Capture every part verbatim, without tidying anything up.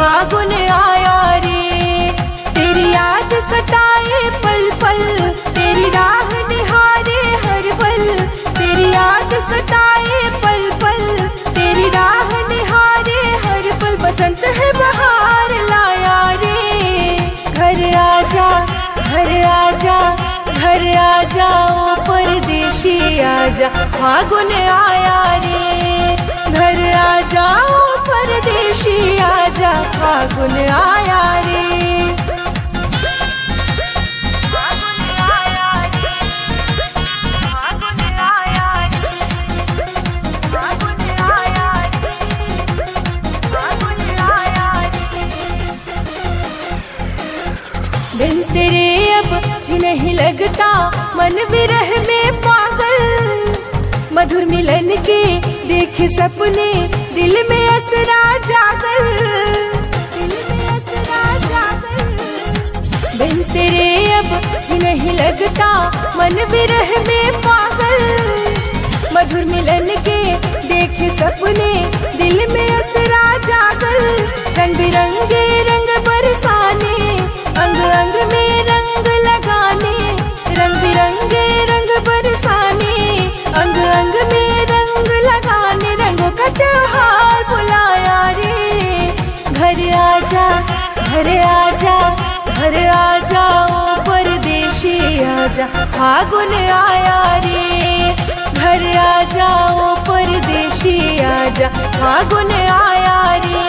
फागुन आया रे। तेरी याद सताए पल पल, तेरी राह निहारे हर पल। तेरी याद सताए पल पल, तेरी राह निहारे हर पल। बसंत है बहार लाया रे। घर आजा घर आजा घर आजा ओ परदेशी आजा, फागुन आया रे। घर आजा ओ परदेशी आजा, फागुन आया रे। बिन तेरे अब जी नहीं लगता, मन विरह में पागल। मधुर मिलन के देखे सपने, दिल में असरा जागल। दिल में असरा जागल। बिन तेरे अब जी नहीं लगता, मन विरह में पागल। मधुर मिलन के देखे सपने, दिल में असरा जागल। रंग बिरंगे रंग बरसाने, अंग अंग में रंग लगाने। रंग बिरंगे रंग बरसाने, अंग अंग में रंग लगाने। रंगों का त्योहार बुलाया रे। घर आजा घर आजा घर आजा ओ परदेशी आजा, फागुन आया रे। घर आजा ओ परदेशी आजा, फागुन आया रे।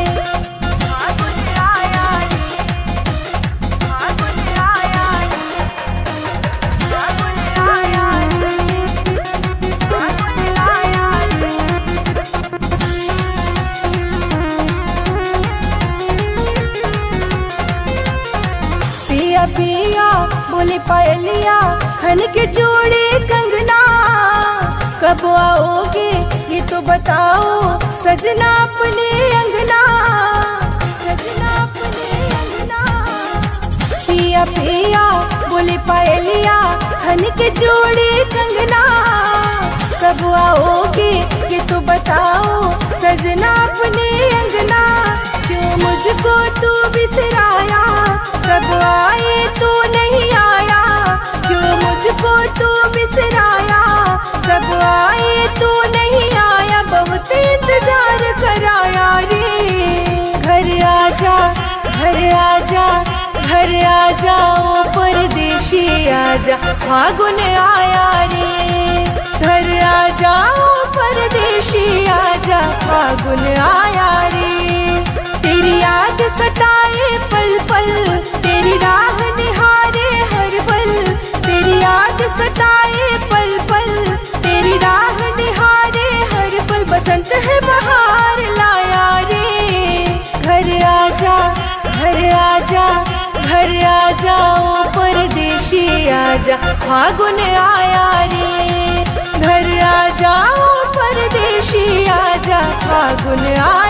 पिया पिया बोले पायलिया, खन के जोड़े कंगना। कब आओगे ये तो बताओ सजना अपने अंगना। सजना अपने अंगना। पिया पिया बोले पायलिया, खन के जोड़े कंगना। कब आओगे ये तो बताओ सजना अपने अंगना। क्यों मुझको तू बिसराया, कब आए तो नहीं आया। क्यों मुझको तू बिसराया, कब आए तो नहीं आया। बहुत इंतजार कराया रे। घर आजा घर आजा घर आजा ओ परदेशी आजा, फागुन आया रे। घर आजा ओ परदेशी आजा, फागुन आया रे। तेरी याद सताए पल पल, तेरी राह निहारे हर पल। तेरी याद सताए पल पल, तेरी राह निहारे हर पल। बसंत है बहार लाया रे। घर आजा घर आजा घर आजा ओ परदेशी आजा, फागुन आया रे। घर आजा ओ परदेशी आजा, फागुन आया।